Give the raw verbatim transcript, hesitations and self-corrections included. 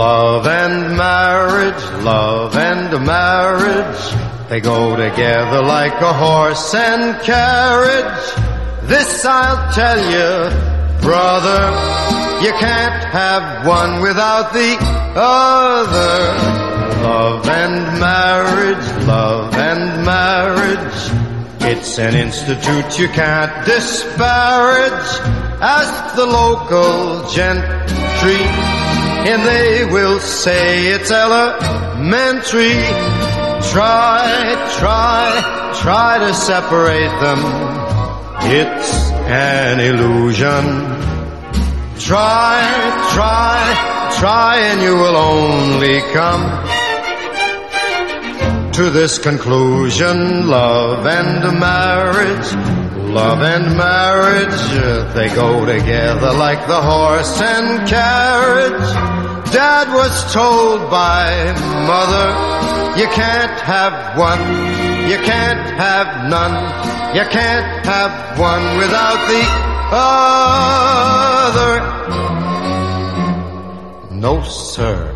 Love and marriage, love and marriage, they go together like a horse and carriage. This I'll tell you, brother, you can't have one without the other. Love and marriage, love and marriage, it's an institute you can't disparage. Ask the local gentry, and they will say it's elementary. Try, try, try to separate them, it's an illusion. Try, try, try, and you will only come to this conclusion. Love and marriage, love and marriage, they go together like the horse and carriage. Dad was told by mother, you can't have one, you can't have none, you can't have one without the other. No, sir.